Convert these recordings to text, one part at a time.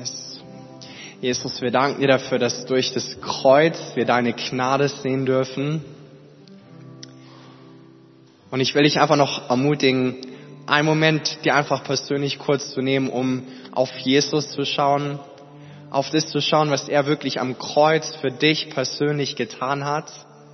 Yes. Jesus, wir danken dir dafür, dass durch das Kreuz wir deine Gnade sehen dürfen. Und ich will dich einfach noch ermutigen, einen Moment dir einfach persönlich kurz zu nehmen, um auf Jesus zu schauen, auf das zu schauen, was er wirklich am Kreuz für dich persönlich getan hat.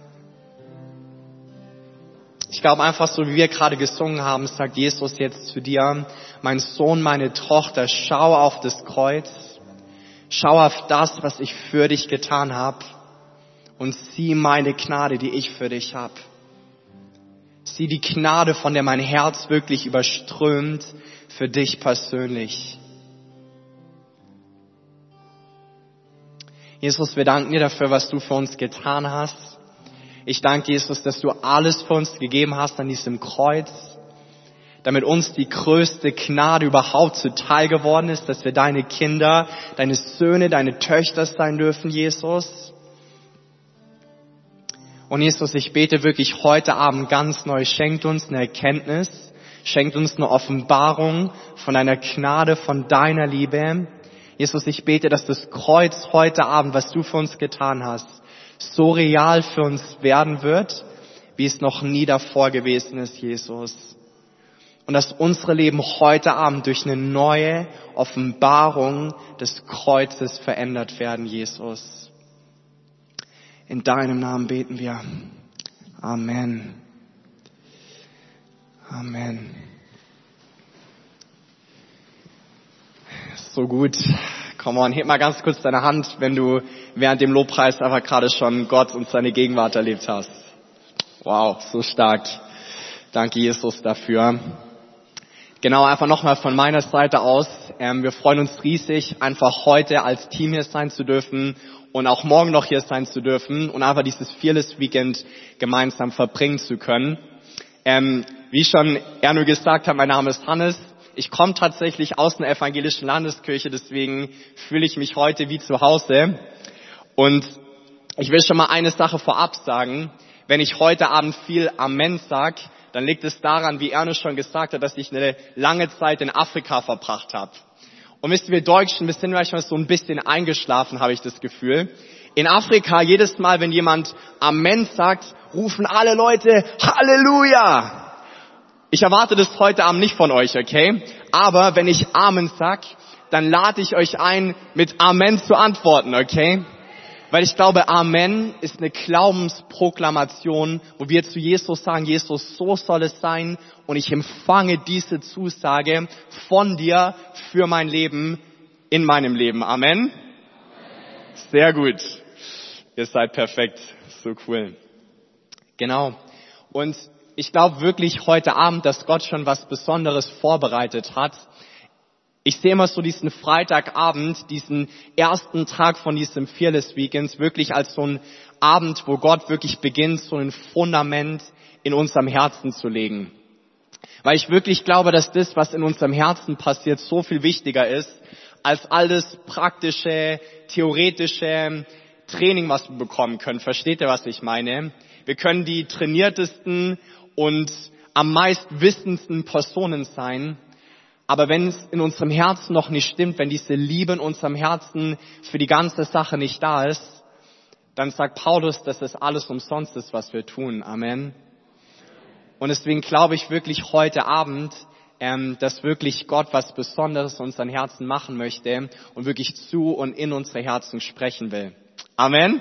Ich glaube einfach, so wie wir gerade gesungen haben, sagt Jesus jetzt zu dir: Mein Sohn, meine Tochter, schau auf das Kreuz, schau auf das, was ich für dich getan habe, und sieh meine Gnade, die ich für dich habe. Sieh die Gnade, von der mein Herz wirklich überströmt, für dich persönlich. Jesus, wir danken dir dafür, was du für uns getan hast. Ich danke Jesus, dass du alles für uns gegeben hast an diesem Kreuz, damit uns die größte Gnade überhaupt zuteil geworden ist, dass wir deine Kinder, deine Söhne, deine Töchter sein dürfen, Jesus. Und Jesus, ich bete wirklich heute Abend ganz neu, schenkt uns eine Erkenntnis, schenkt uns eine Offenbarung von deiner Gnade, von deiner Liebe. Jesus, ich bete, dass das Kreuz heute Abend, was du für uns getan hast, so real für uns werden wird, wie es noch nie davor gewesen ist, Jesus. Und dass unsere Leben heute Abend durch eine neue Offenbarung des Kreuzes verändert werden, Jesus. In deinem Namen beten wir. Amen. Amen. So gut. Come on, heb mal ganz kurz deine Hand, wenn du während dem Lobpreis einfach gerade schon Gott und seine Gegenwart erlebt hast. Wow, so stark. Danke, Jesus, dafür. Genau, einfach nochmal von meiner Seite aus. Wir freuen uns riesig, einfach heute als Team hier sein zu dürfen und auch morgen noch hier sein zu dürfen und einfach dieses Fearless Weekend gemeinsam verbringen zu können. Wie schon Erno gesagt hat, mein Name ist Hannes. Ich komme tatsächlich aus einer evangelischen Landeskirche, deswegen fühle ich mich heute wie zu Hause. Und ich will schon mal eine Sache vorab sagen. Wenn ich heute Abend viel Amen sag, dann liegt es daran, wie Erno schon gesagt hat, dass ich eine lange Zeit in Afrika verbracht habe. Und wisst ihr, wir Deutschen, wir sind manchmal so ein bisschen eingeschlafen, habe ich das Gefühl. In Afrika, jedes Mal, wenn jemand Amen sagt, rufen alle Leute Halleluja. Ich erwarte das heute Abend nicht von euch, okay? Aber wenn ich Amen sag, dann lade ich euch ein, mit Amen zu antworten, okay? Weil ich glaube, Amen ist eine Glaubensproklamation, wo wir zu Jesus sagen, Jesus, so soll es sein, und ich empfange diese Zusage von dir für mein Leben, in meinem Leben. Amen? Sehr gut. Ihr seid perfekt. So cool. Genau. Und ich glaube wirklich heute Abend, dass Gott schon was Besonderes vorbereitet hat. Ich sehe immer so diesen Freitagabend, diesen ersten Tag von diesem Fearless Weekends wirklich als so ein Abend, wo Gott wirklich beginnt, so ein Fundament in unserem Herzen zu legen. Weil ich wirklich glaube, dass das, was in unserem Herzen passiert, so viel wichtiger ist, als alles praktische, theoretische Training, was wir bekommen können. Versteht ihr, was ich meine? Wir können die trainiertesten und am meist wissendsten Personen sein. Aber wenn es in unserem Herzen noch nicht stimmt, wenn diese Liebe in unserem Herzen für die ganze Sache nicht da ist, dann sagt Paulus, dass es alles umsonst ist, was wir tun. Amen. Und deswegen glaube ich wirklich heute Abend, dass wirklich Gott was Besonderes in unseren Herzen machen möchte und wirklich zu und in unsere Herzen sprechen will. Amen.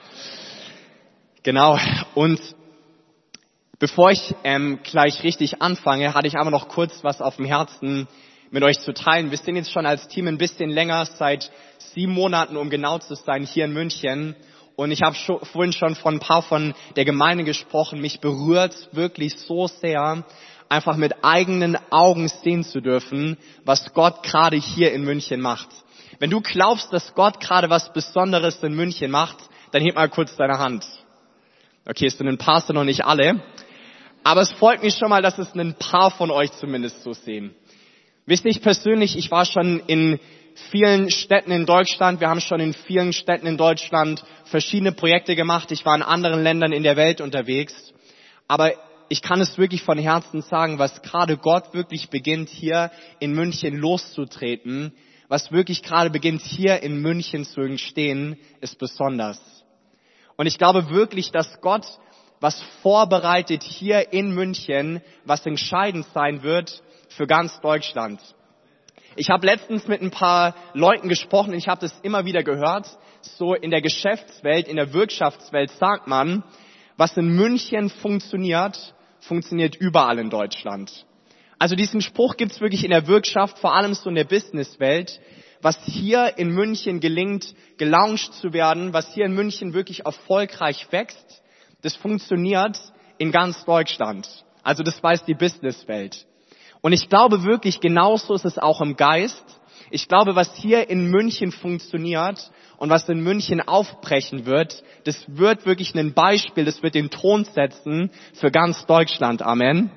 Genau. Und bevor ich gleich richtig anfange, hatte ich aber noch kurz was auf dem Herzen mit euch zu teilen. Wir sind jetzt schon als Team ein bisschen länger, seit 7 Monaten, um genau zu sein, hier in München. Und ich habe vorhin schon von ein paar von der Gemeinde gesprochen. Mich berührt wirklich so sehr, einfach mit eigenen Augen sehen zu dürfen, was Gott gerade hier in München macht. Wenn du glaubst, dass Gott gerade was Besonderes in München macht, dann heb mal kurz deine Hand. Okay, es sind ein paar, sind noch nicht alle. Aber es freut mich schon mal, dass es ein paar von euch zumindest so sehen. Wisst ihr, ich persönlich, ich war schon in vielen Städten in Deutschland. Wir haben schon in vielen Städten in Deutschland verschiedene Projekte gemacht. Ich war in anderen Ländern in der Welt unterwegs. Aber ich kann es wirklich von Herzen sagen, was gerade Gott wirklich beginnt, hier in München loszutreten, was wirklich gerade beginnt hier in München zu entstehen, ist besonders. Und ich glaube wirklich, dass Gott was vorbereitet hier in München, was entscheidend sein wird für ganz Deutschland. Ich habe letztens mit ein paar Leuten gesprochen und ich habe das immer wieder gehört. So in der Geschäftswelt, in der Wirtschaftswelt sagt man, was in München funktioniert, funktioniert überall in Deutschland. Also diesen Spruch gibt's wirklich in der Wirtschaft, vor allem so in der Businesswelt. Was hier in München gelingt, gelauncht zu werden, was hier in München wirklich erfolgreich wächst, das funktioniert in ganz Deutschland. Also das weiß die Businesswelt. Und ich glaube wirklich, genauso ist es auch im Geist. Ich glaube, was hier in München funktioniert und was in München aufbrechen wird, das wird wirklich ein Beispiel, das wird den Ton setzen für ganz Deutschland. Amen.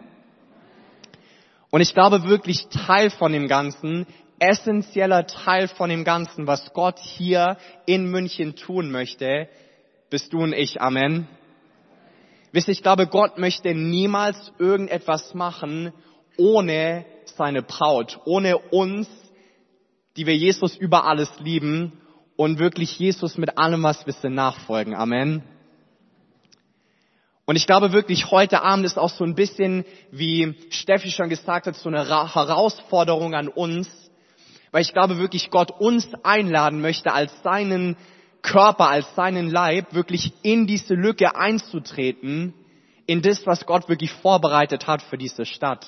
Und ich glaube wirklich, Teil von dem Ganzen, essentieller Teil von dem Ganzen, was Gott hier in München tun möchte, bist du und ich. Amen. Wisst ihr, ich glaube, Gott möchte niemals irgendetwas machen ohne seine Braut, ohne uns, die wir Jesus über alles lieben und wirklich Jesus mit allem, was wir sind, nachfolgen. Amen. Und ich glaube wirklich, heute Abend ist auch so ein bisschen, wie Steffi schon gesagt hat, so eine Herausforderung an uns, weil ich glaube wirklich, Gott uns einladen möchte, als seinen Körper, als seinen Leib, wirklich in diese Lücke einzutreten, in das, was Gott wirklich vorbereitet hat für diese Stadt.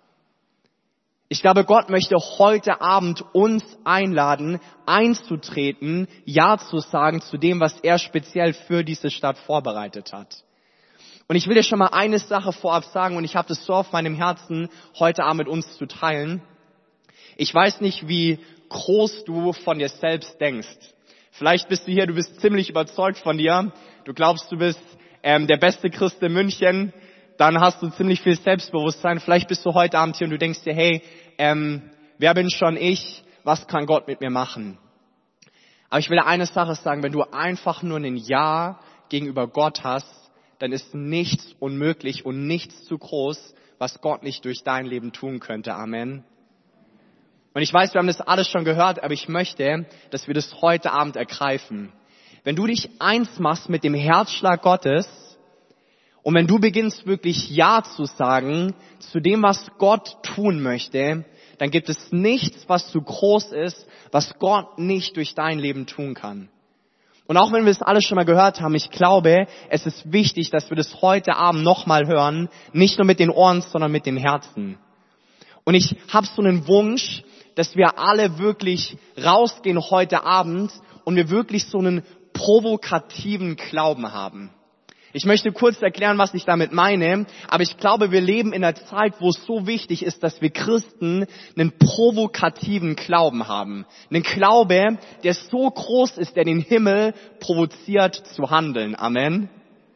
Ich glaube, Gott möchte heute Abend uns einladen, einzutreten, Ja zu sagen zu dem, was er speziell für diese Stadt vorbereitet hat. Und ich will dir schon mal eine Sache vorab sagen, und ich habe das so auf meinem Herzen, heute Abend mit uns zu teilen. Ich weiß nicht, wie groß du von dir selbst denkst. Vielleicht bist du hier, du bist ziemlich überzeugt von dir. Du glaubst, du bist der beste Christ in München. Dann hast du ziemlich viel Selbstbewusstsein. Vielleicht bist du heute Abend hier und du denkst dir, hey, wer bin schon ich? Was kann Gott mit mir machen? Aber ich will dir eine Sache sagen, wenn du einfach nur ein Ja gegenüber Gott hast, dann ist nichts unmöglich und nichts zu groß, was Gott nicht durch dein Leben tun könnte. Amen. Und ich weiß, wir haben das alles schon gehört, aber ich möchte, dass wir das heute Abend ergreifen. Wenn du dich eins machst mit dem Herzschlag Gottes und wenn du beginnst wirklich Ja zu sagen zu dem, was Gott tun möchte, dann gibt es nichts, was zu groß ist, was Gott nicht durch dein Leben tun kann. Und auch wenn wir es alles schon mal gehört haben, ich glaube, es ist wichtig, dass wir das heute Abend nochmal hören, nicht nur mit den Ohren, sondern mit dem Herzen. Und ich habe so einen Wunsch, dass wir alle wirklich rausgehen heute Abend und wir wirklich so einen provokativen Glauben haben. Ich möchte kurz erklären, was ich damit meine, aber ich glaube, wir leben in einer Zeit, wo es so wichtig ist, dass wir Christen einen provokativen Glauben haben. Einen Glaube, der so groß ist, der den Himmel provoziert zu handeln. Amen.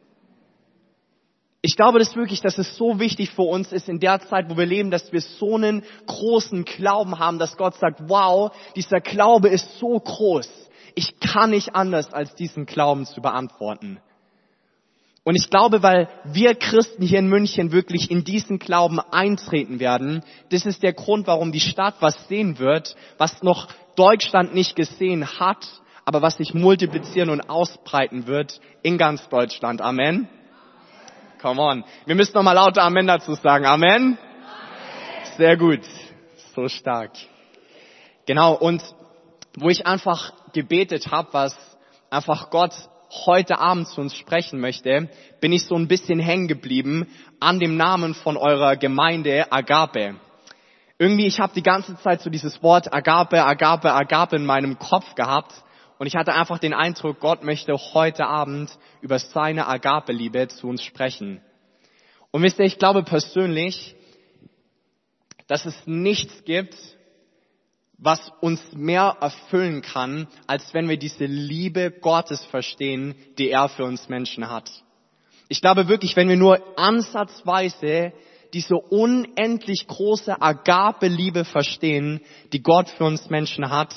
Ich glaube das wirklich, dass es so wichtig für uns ist in der Zeit, wo wir leben, dass wir so einen großen Glauben haben, dass Gott sagt, wow, dieser Glaube ist so groß. Ich kann nicht anders, als diesen Glauben zu beantworten. Und ich glaube, weil wir Christen hier in München wirklich in diesen Glauben eintreten werden, das ist der Grund, warum die Stadt was sehen wird, was noch Deutschland nicht gesehen hat, aber was sich multiplizieren und ausbreiten wird in ganz Deutschland. Amen. Come on. Wir müssen nochmal lauter Amen dazu sagen. Amen. Sehr gut. So stark. Genau. Und wo ich einfach gebetet habe, was einfach Gott heute Abend zu uns sprechen möchte, bin ich so ein bisschen hängen geblieben an dem Namen von eurer Gemeinde Agape. Irgendwie, ich habe die ganze Zeit so dieses Wort Agape, Agape, Agape in meinem Kopf gehabt und ich hatte einfach den Eindruck, Gott möchte heute Abend über seine Agape-Liebe zu uns sprechen. Und wisst ihr, ich glaube persönlich, dass es nichts gibt, was uns mehr erfüllen kann, als wenn wir diese Liebe Gottes verstehen, die er für uns Menschen hat. Ich glaube wirklich, wenn wir nur ansatzweise diese unendlich große Agape-Liebe verstehen, die Gott für uns Menschen hat,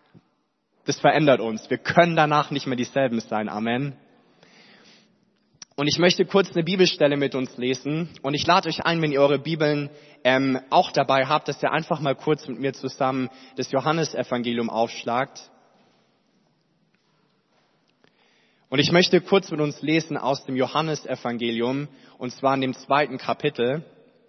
das verändert uns. Wir können danach nicht mehr dieselben sein. Amen. Und ich möchte kurz eine Bibelstelle mit uns lesen. Und ich lade euch ein, wenn ihr eure Bibeln auch dabei habt, dass ihr einfach mal kurz mit mir zusammen das Johannesevangelium aufschlagt. Und ich möchte kurz mit uns lesen aus dem Johannesevangelium, und zwar in dem 2. Kapitel.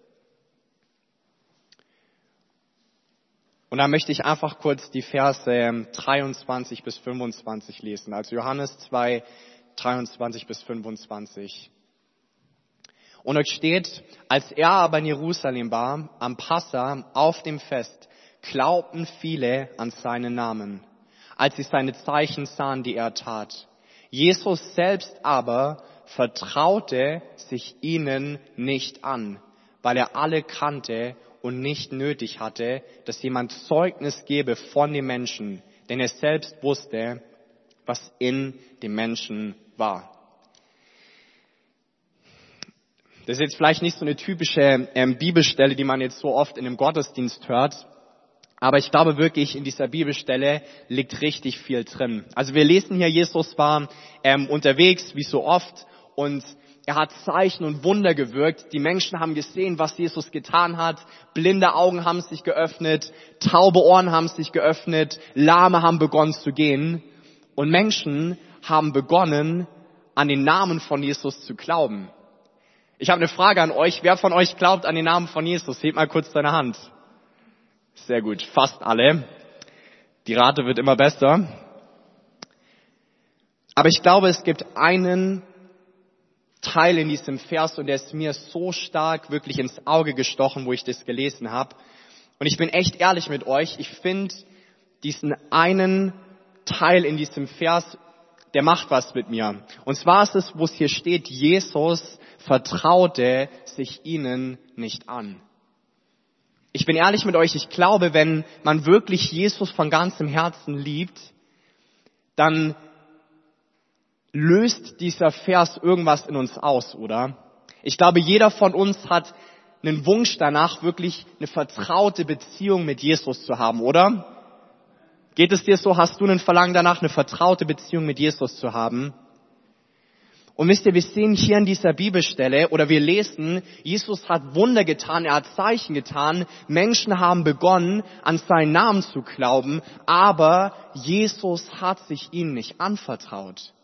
Und da möchte ich einfach kurz die Verse 23 bis 25 lesen. Also Johannes 2, 23 bis 25. Und dort steht, als er aber in Jerusalem war, am Passa, auf dem Fest, glaubten viele an seinen Namen, als sie seine Zeichen sahen, die er tat. Jesus selbst aber vertraute sich ihnen nicht an, weil er alle kannte und nicht nötig hatte, dass jemand Zeugnis gebe von den Menschen, denn er selbst wusste, was in dem Menschen war. Das ist jetzt vielleicht nicht so eine typische Bibelstelle, die man jetzt so oft in einem Gottesdienst hört, aber ich glaube wirklich, in dieser Bibelstelle liegt richtig viel drin. Also wir lesen hier, Jesus war unterwegs, wie so oft, und er hat Zeichen und Wunder gewirkt. Die Menschen haben gesehen, was Jesus getan hat. Blinde Augen haben sich geöffnet, taube Ohren haben sich geöffnet, Lahme haben begonnen zu gehen. Und Menschen haben begonnen, an den Namen von Jesus zu glauben. Ich habe eine Frage an euch. Wer von euch glaubt an den Namen von Jesus? Hebt mal kurz deine Hand. Sehr gut, fast alle. Die Rate wird immer besser. Aber ich glaube, es gibt einen Teil in diesem Vers, und der ist mir so stark wirklich ins Auge gestochen, wo ich das gelesen habe. Und ich bin echt ehrlich mit euch, ich finde diesen einen Teil in diesem Vers, der macht was mit mir. Und zwar ist es, wo es hier steht, Jesus vertraute sich ihnen nicht an. Ich bin ehrlich mit euch, ich glaube, wenn man wirklich Jesus von ganzem Herzen liebt, dann löst dieser Vers irgendwas in uns aus, oder? Ich glaube, jeder von uns hat einen Wunsch danach, wirklich eine vertraute Beziehung mit Jesus zu haben, oder? Geht es dir so? Hast du einen Verlangen danach, eine vertraute Beziehung mit Jesus zu haben? Und wisst ihr, wir sehen hier in dieser Bibelstelle, oder wir lesen, Jesus hat Wunder getan, er hat Zeichen getan, Menschen haben begonnen, an seinen Namen zu glauben, aber Jesus hat sich ihnen nicht anvertraut.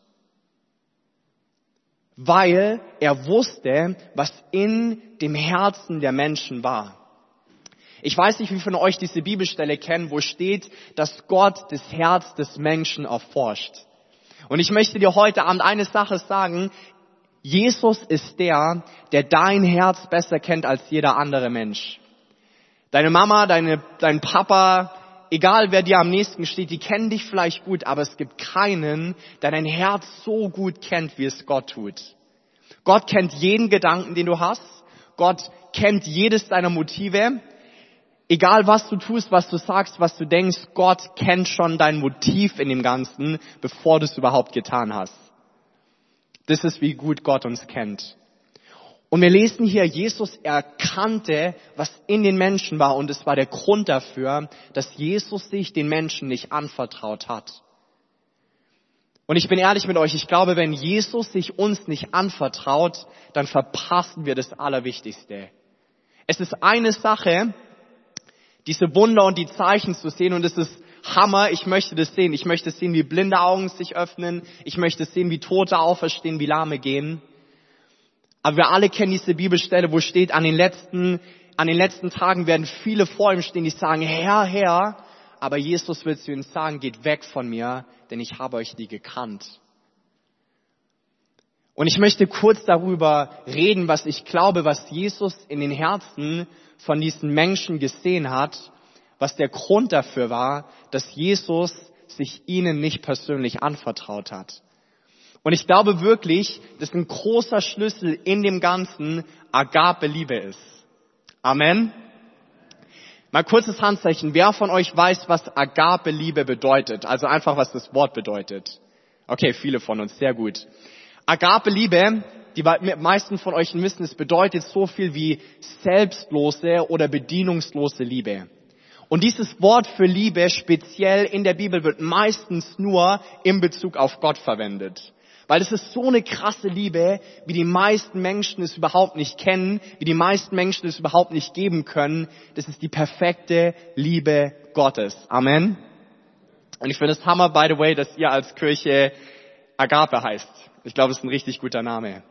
Weil er wusste, was in dem Herzen der Menschen war. Ich weiß nicht, wie viele von euch diese Bibelstelle kennen, wo steht, dass Gott das Herz des Menschen erforscht. Und ich möchte dir heute Abend eine Sache sagen. Jesus ist der dein Herz besser kennt als jeder andere Mensch. Deine Mama, dein Papa, egal wer dir am nächsten steht, die kennen dich vielleicht gut, aber es gibt keinen, der dein Herz so gut kennt, wie es Gott tut. Gott kennt jeden Gedanken, den du hast. Gott kennt jedes deiner Motive. Egal was du tust, was du sagst, was du denkst, Gott kennt schon dein Motiv in dem Ganzen, bevor du es überhaupt getan hast. Das ist, wie gut Gott uns kennt. Und wir lesen hier, Jesus erkannte, was in den Menschen war, und es war der Grund dafür, dass Jesus sich den Menschen nicht anvertraut hat. Und ich bin ehrlich mit euch, ich glaube, wenn Jesus sich uns nicht anvertraut, dann verpassen wir das Allerwichtigste. Es ist eine Sache, diese Wunder und die Zeichen zu sehen, und es ist Hammer, ich möchte das sehen. Ich möchte sehen, wie blinde Augen sich öffnen. Ich möchte sehen, wie Tote auferstehen, wie Lahme gehen. Aber wir alle kennen diese Bibelstelle, wo steht, an den letzten Tagen werden viele vor ihm stehen, die sagen, Herr, Herr. Aber Jesus wird zu ihnen sagen, geht weg von mir, denn ich habe euch nie gekannt. Und ich möchte kurz darüber reden, was ich glaube, was Jesus in den Herzen von diesen Menschen gesehen hat, was der Grund dafür war, dass Jesus sich ihnen nicht persönlich anvertraut hat. Und ich glaube wirklich, dass ein großer Schlüssel in dem Ganzen Agape-Liebe ist. Amen. Mal kurzes Handzeichen. Wer von euch weiß, was Agape-Liebe bedeutet? Also einfach, was das Wort bedeutet. Okay, viele von uns. Sehr gut. Agape-Liebe, die meisten von euch wissen, es bedeutet so viel wie selbstlose oder bedienungslose Liebe. Und dieses Wort für Liebe speziell in der Bibel wird meistens nur in Bezug auf Gott verwendet. Weil es ist so eine krasse Liebe, wie die meisten Menschen es überhaupt nicht kennen, wie die meisten Menschen es überhaupt nicht geben können. Das ist die perfekte Liebe Gottes. Amen. Und ich finde es Hammer, by the way, dass ihr als Kirche Agape heißt. Ich glaube, es ist ein richtig guter Name.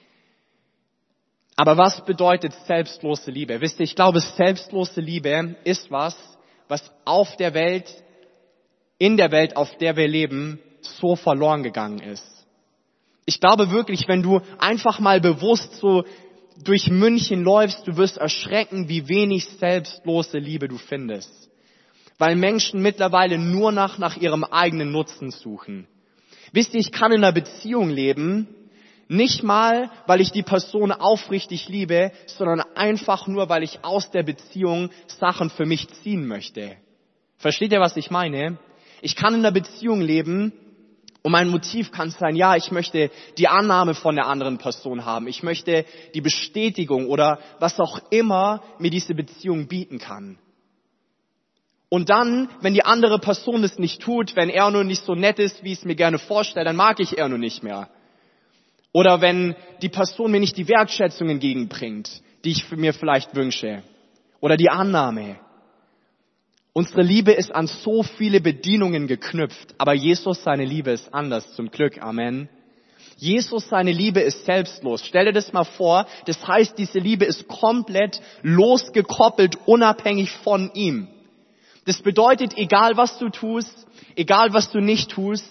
Aber was bedeutet selbstlose Liebe? Wisst ihr, ich glaube, selbstlose Liebe ist was auf der Welt, in der Welt, auf der wir leben, so verloren gegangen ist. Ich glaube wirklich, wenn du einfach mal bewusst so durch München läufst, du wirst erschrecken, wie wenig selbstlose Liebe du findest. Weil Menschen mittlerweile nur nach ihrem eigenen Nutzen suchen. Wisst ihr, ich kann in einer Beziehung leben, nicht mal, weil ich die Person aufrichtig liebe, sondern einfach nur, weil ich aus der Beziehung Sachen für mich ziehen möchte. Versteht ihr, was ich meine? Ich kann in einer Beziehung leben und mein Motiv kann sein, ja, ich möchte die Annahme von der anderen Person haben. Ich möchte die Bestätigung oder was auch immer mir diese Beziehung bieten kann. Und dann, wenn die andere Person es nicht tut, wenn er nur nicht so nett ist, wie ich es mir gerne vorstelle, dann mag ich er nur nicht mehr. Oder wenn die Person mir nicht die Wertschätzung entgegenbringt, die ich mir vielleicht wünsche. Oder die Annahme. Unsere Liebe ist an so viele Bedingungen geknüpft, aber Jesus, seine Liebe ist anders, zum Glück. Amen. Jesus, seine Liebe ist selbstlos. Stell dir das mal vor, das heißt, diese Liebe ist komplett losgekoppelt, unabhängig von ihm. Das bedeutet, egal was du tust, egal was du nicht tust,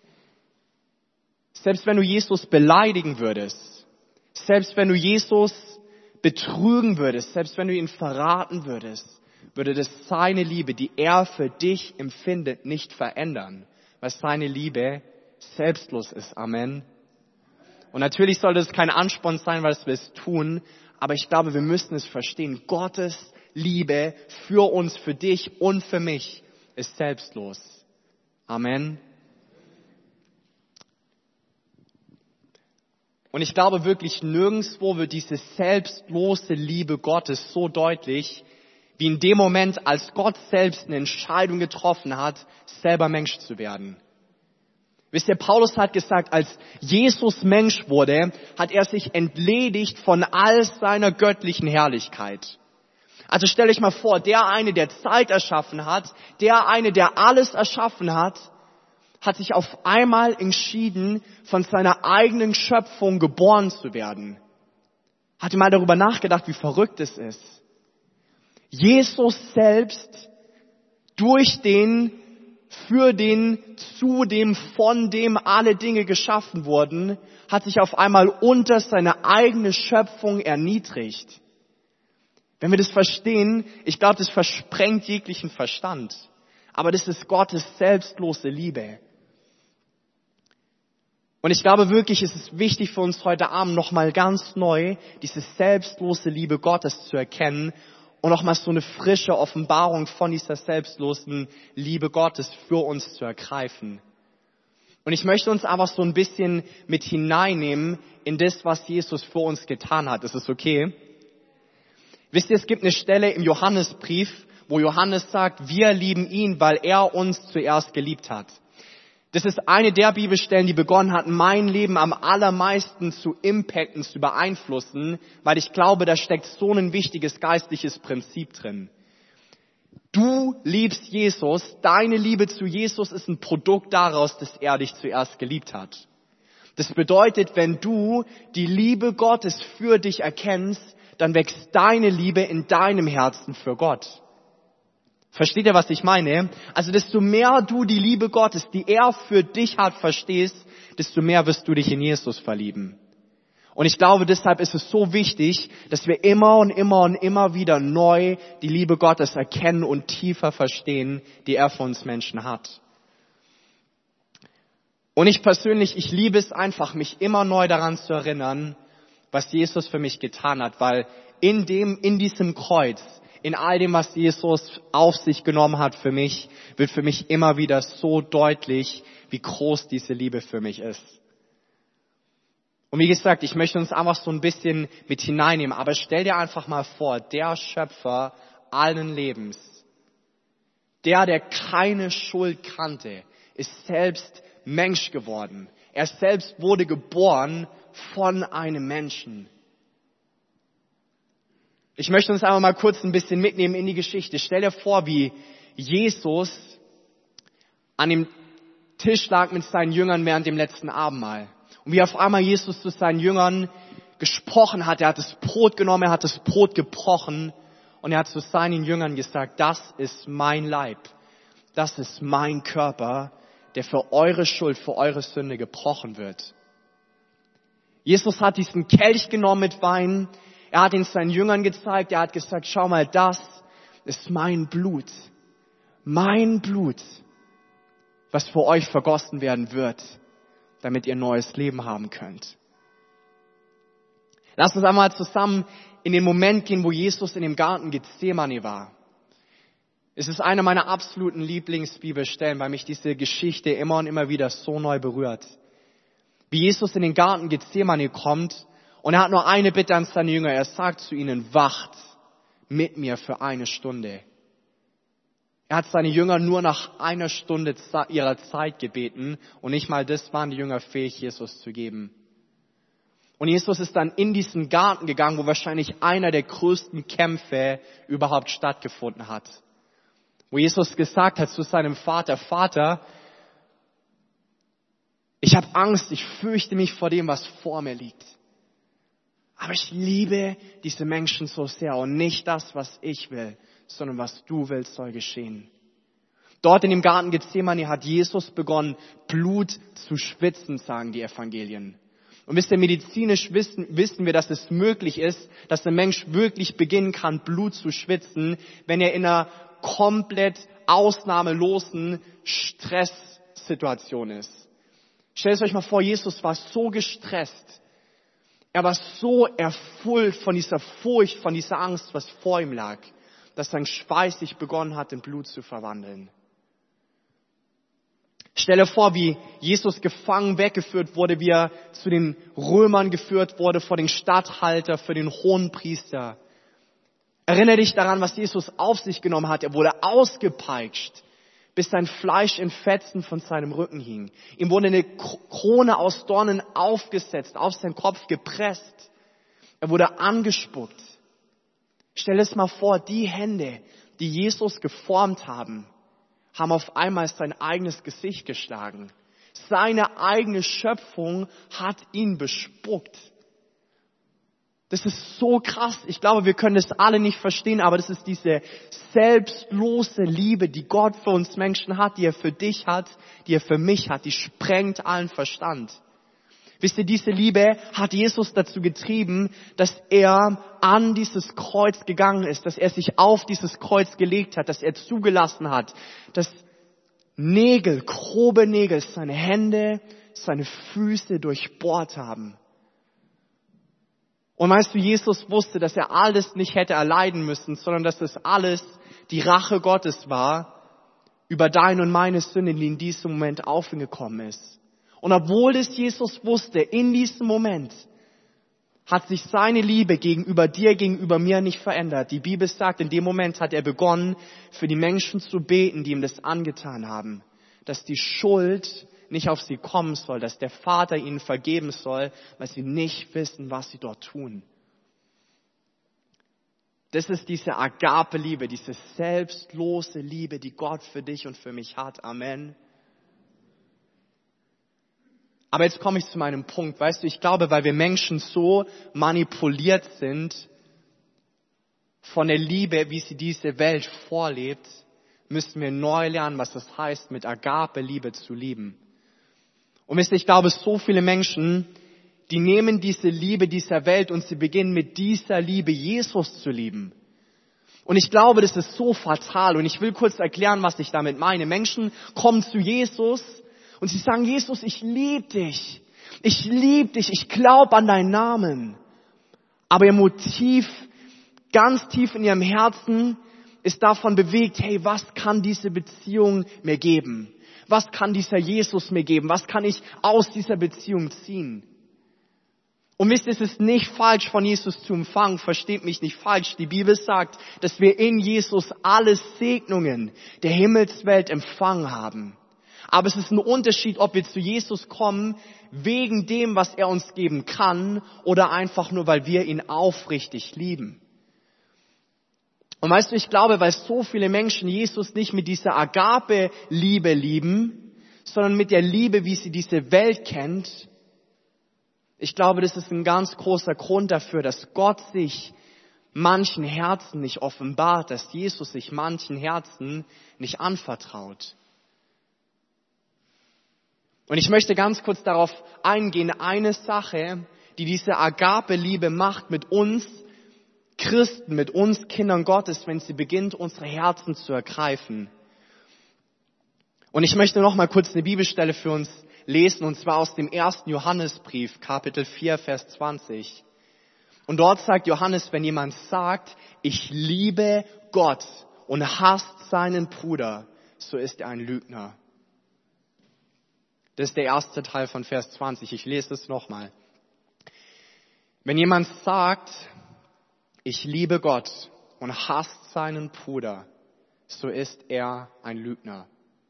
selbst wenn du Jesus beleidigen würdest, selbst wenn du Jesus betrügen würdest, selbst wenn du ihn verraten würdest, würde das seine Liebe, die er für dich empfindet, nicht verändern, weil seine Liebe selbstlos ist. Amen. Und natürlich sollte es kein Ansporn sein, weil wir es tun, aber ich glaube, wir müssen es verstehen. Gottes Liebe für uns, für dich und für mich ist selbstlos. Amen. Und ich glaube wirklich, nirgendwo wird diese selbstlose Liebe Gottes so deutlich, wie in dem Moment, als Gott selbst eine Entscheidung getroffen hat, selber Mensch zu werden. Wisst ihr, Paulus hat gesagt, als Jesus Mensch wurde, hat er sich entledigt von all seiner göttlichen Herrlichkeit. Also stell euch mal vor, der eine, der Zeit erschaffen hat, der eine, der alles erschaffen hat sich auf einmal entschieden, von seiner eigenen Schöpfung geboren zu werden. Hat mal darüber nachgedacht, wie verrückt es ist. Jesus selbst, durch den, für den, zu dem, von dem alle Dinge geschaffen wurden, hat sich auf einmal unter seine eigene Schöpfung erniedrigt. Wenn wir das verstehen, ich glaube, das versprengt jeglichen Verstand. Aber das ist Gottes selbstlose Liebe. Und ich glaube wirklich, es ist wichtig für uns heute Abend nochmal ganz neu, diese selbstlose Liebe Gottes zu erkennen und nochmal so eine frische Offenbarung von dieser selbstlosen Liebe Gottes für uns zu ergreifen. Und ich möchte uns einfach so ein bisschen mit hineinnehmen in das, was Jesus für uns getan hat. Ist es okay? Wisst ihr, es gibt eine Stelle im Johannesbrief, wo Johannes sagt, wir lieben ihn, weil er uns zuerst geliebt hat. Das ist eine der Bibelstellen, die begonnen hat, mein Leben am allermeisten zu impacten, zu beeinflussen, weil ich glaube, da steckt so ein wichtiges geistliches Prinzip drin. Du liebst Jesus, deine Liebe zu Jesus ist ein Produkt daraus, dass er dich zuerst geliebt hat. Das bedeutet, wenn du die Liebe Gottes für dich erkennst, dann wächst deine Liebe in deinem Herzen für Gott. Versteht ihr, was ich meine? Also desto mehr du die Liebe Gottes, die er für dich hat, verstehst, desto mehr wirst du dich in Jesus verlieben. Und ich glaube, deshalb ist es so wichtig, dass wir immer und immer und immer wieder neu die Liebe Gottes erkennen und tiefer verstehen, die er für uns Menschen hat. Und ich persönlich, ich liebe es einfach, mich immer neu daran zu erinnern, was Jesus für mich getan hat, weil in diesem Kreuz, in all dem, was Jesus auf sich genommen hat für mich, wird für mich immer wieder so deutlich, wie groß diese Liebe für mich ist. Und wie gesagt, ich möchte uns einfach so ein bisschen mit hineinnehmen, aber stell dir einfach mal vor, der Schöpfer allen Lebens, der keine Schuld kannte, ist selbst Mensch geworden. Er selbst wurde geboren von einem Menschen. Ich möchte uns einfach mal kurz ein bisschen mitnehmen in die Geschichte. Stell dir vor, wie Jesus an dem Tisch lag mit seinen Jüngern während dem letzten Abendmahl. Und wie auf einmal Jesus zu seinen Jüngern gesprochen hat. Er hat das Brot genommen, er hat das Brot gebrochen und er hat zu seinen Jüngern gesagt, das ist mein Leib, das ist mein Körper, der für eure Schuld, für eure Sünde gebrochen wird. Jesus hat diesen Kelch genommen mit Wein, er hat ihn seinen Jüngern gezeigt, er hat gesagt, schau mal, das ist mein Blut, was für euch vergossen werden wird, damit ihr neues Leben haben könnt. Lass uns einmal zusammen in den Moment gehen, wo Jesus in dem Garten Gethsemane war. Es ist eine meiner absoluten Lieblingsbibelstellen, weil mich diese Geschichte immer und immer wieder so neu berührt. Wie Jesus in den Garten Gethsemane kommt und er hat nur eine Bitte an seine Jünger. Er sagt zu ihnen, wacht mit mir für 1 Stunde. Er hat seine Jünger nur nach 1 Stunde ihrer Zeit gebeten und nicht mal das waren die Jünger fähig, Jesus zu geben. Und Jesus ist dann in diesen Garten gegangen, wo wahrscheinlich einer der größten Kämpfe überhaupt stattgefunden hat. Wo Jesus gesagt hat zu seinem Vater, Vater, ich habe Angst, ich fürchte mich vor dem, was vor mir liegt. Aber ich liebe diese Menschen so sehr und nicht das, was ich will, sondern was du willst, soll geschehen. Dort in dem Garten Gethsemane hat Jesus begonnen, Blut zu schwitzen, sagen die Evangelien. Und wisst ihr, medizinisch wissen wir, dass es möglich ist, dass der Mensch wirklich beginnen kann, Blut zu schwitzen, wenn er in einer komplett ausnahmelosen Stresssituation ist. Stellt es euch mal vor, Jesus war so gestresst. Er war so erfüllt von dieser Furcht, von dieser Angst, was vor ihm lag, dass sein Schweiß sich begonnen hat, in Blut zu verwandeln. Stelle vor, wie Jesus gefangen weggeführt wurde, wie er zu den Römern geführt wurde, vor den Statthalter, für den Hohenpriester. Erinnere dich daran, was Jesus auf sich genommen hat. Er wurde ausgepeitscht, bis sein Fleisch in Fetzen von seinem Rücken hing. Ihm wurde eine Krone aus Dornen aufgesetzt, auf seinen Kopf gepresst. Er wurde angespuckt. Stell es mal vor, die Hände, die Jesus geformt haben auf einmal sein eigenes Gesicht geschlagen. Seine eigene Schöpfung hat ihn bespuckt. Das ist so krass. Ich glaube, wir können das alle nicht verstehen, aber das ist diese selbstlose Liebe, die Gott für uns Menschen hat, die er für dich hat, die er für mich hat, die sprengt allen Verstand. Wisst ihr, diese Liebe hat Jesus dazu getrieben, dass er an dieses Kreuz gegangen ist, dass er sich auf dieses Kreuz gelegt hat, dass er zugelassen hat, dass Nägel, grobe Nägel, seine Hände, seine Füße durchbohrt haben. Und weißt du, Jesus wusste, dass er alles nicht hätte erleiden müssen, sondern dass das alles die Rache Gottes war über deine und meine Sünde, die in diesem Moment auf ihn gekommen ist. Und obwohl es Jesus wusste, in diesem Moment hat sich seine Liebe gegenüber dir, gegenüber mir nicht verändert. Die Bibel sagt, in dem Moment hat er begonnen, für die Menschen zu beten, die ihm das angetan haben. Dass die Schuld nicht auf sie kommen soll, dass der Vater ihnen vergeben soll, weil sie nicht wissen, was sie dort tun. Das ist diese Agape-Liebe, diese selbstlose Liebe, die Gott für dich und für mich hat. Amen. Aber jetzt komme ich zu meinem Punkt. Weißt du, ich glaube, weil wir Menschen so manipuliert sind von der Liebe, wie sie diese Welt vorlebt, müssen wir neu lernen, was das heißt, mit Agape-Liebe zu lieben. Und wisst ihr, ich glaube, so viele Menschen, die nehmen diese Liebe dieser Welt und sie beginnen mit dieser Liebe Jesus zu lieben. Und ich glaube, das ist so fatal. Und ich will kurz erklären, was ich damit meine. Menschen kommen zu Jesus und sie sagen, Jesus, ich liebe dich. Ich liebe dich. Ich glaube an deinen Namen. Aber ihr Motiv, ganz tief in ihrem Herzen, ist davon bewegt, hey, was kann diese Beziehung mir geben? Was kann dieser Jesus mir geben? Was kann ich aus dieser Beziehung ziehen? Und wisst ihr, es ist nicht falsch, von Jesus zu empfangen. Versteht mich nicht falsch. Die Bibel sagt, dass wir in Jesus alle Segnungen der Himmelswelt empfangen haben. Aber es ist ein Unterschied, ob wir zu Jesus kommen, wegen dem, was er uns geben kann, oder einfach nur, weil wir ihn aufrichtig lieben. Und weißt du, ich glaube, weil so viele Menschen Jesus nicht mit dieser Agape-Liebe lieben, sondern mit der Liebe, wie sie diese Welt kennt, ich glaube, das ist ein ganz großer Grund dafür, dass Gott sich manchen Herzen nicht offenbart, dass Jesus sich manchen Herzen nicht anvertraut. Und ich möchte ganz kurz darauf eingehen, eine Sache, die diese Agape-Liebe macht mit uns Christen, mit uns Kindern Gottes, wenn sie beginnt, unsere Herzen zu ergreifen. Und ich möchte noch mal kurz eine Bibelstelle für uns lesen, und zwar aus dem 1. Johannesbrief, Kapitel 4, Vers 20. Und dort sagt Johannes, wenn jemand sagt, ich liebe Gott und hasst seinen Bruder, so ist er ein Lügner. Das ist der erste Teil von Vers 20. Ich lese es nochmal. Wenn jemand sagt, ich liebe Gott und hasst seinen Bruder, so ist er ein Lügner.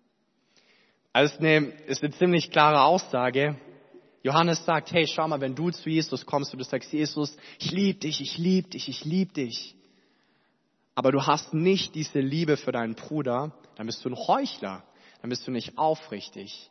Also es ist eine ziemlich klare Aussage. Johannes sagt, hey, schau mal, wenn du zu Jesus kommst und du sagst, Jesus, ich liebe dich, ich liebe dich, ich liebe dich, aber du hast nicht diese Liebe für deinen Bruder, dann bist du ein Heuchler, dann bist du nicht aufrichtig.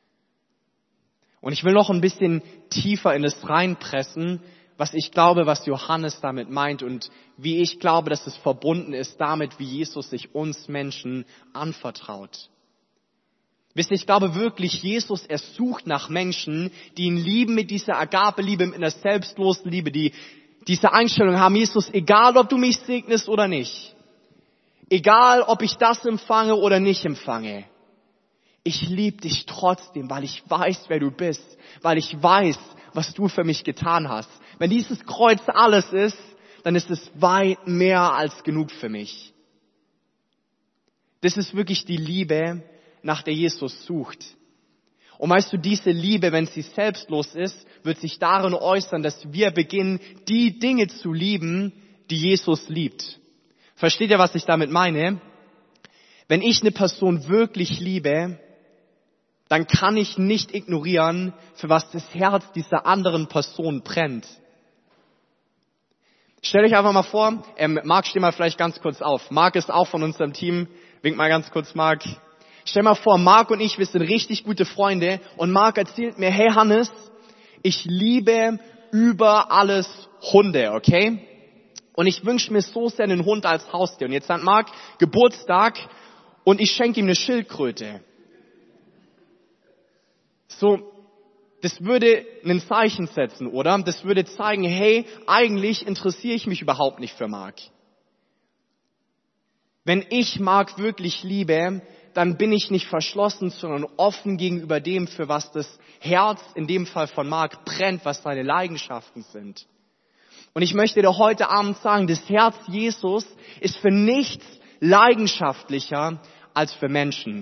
Und ich will noch ein bisschen tiefer in das reinpressen, was ich glaube, was Johannes damit meint und wie ich glaube, dass es verbunden ist damit, wie Jesus sich uns Menschen anvertraut. Wisst ihr, ich glaube wirklich, Jesus, er sucht nach Menschen, die ihn lieben mit dieser Agape-Liebe, mit einer selbstlosen Liebe, die diese Einstellung haben, Jesus, egal ob du mich segnest oder nicht, egal ob ich das empfange oder nicht empfange, ich liebe dich trotzdem, weil ich weiß, wer du bist, weil ich weiß, was du für mich getan hast. Wenn dieses Kreuz alles ist, dann ist es weit mehr als genug für mich. Das ist wirklich die Liebe, nach der Jesus sucht. Und weißt du, diese Liebe, wenn sie selbstlos ist, wird sich darin äußern, dass wir beginnen, die Dinge zu lieben, die Jesus liebt. Versteht ihr, was ich damit meine? Wenn ich eine Person wirklich liebe, dann kann ich nicht ignorieren, für was das Herz dieser anderen Person brennt. Stellt euch einfach mal vor, Marc, steh mal vielleicht ganz kurz auf. Marc ist auch von unserem Team. Wink mal ganz kurz, Marc. Stell mal vor, Marc und ich, wir sind richtig gute Freunde und Marc erzählt mir, hey Hannes, ich liebe über alles Hunde, okay? Und ich wünsche mir so sehr einen Hund als Haustier. Und jetzt hat Marc Geburtstag und ich schenke ihm eine Schildkröte. So, das würde ein Zeichen setzen, oder? Das würde zeigen, hey, eigentlich interessiere ich mich überhaupt nicht für Marc. Wenn ich Marc wirklich liebe, dann bin ich nicht verschlossen, sondern offen gegenüber dem, für was das Herz, in dem Fall von Marc, brennt, was seine Leidenschaften sind. Und ich möchte dir heute Abend sagen, das Herz Jesus ist für nichts leidenschaftlicher als für Menschen.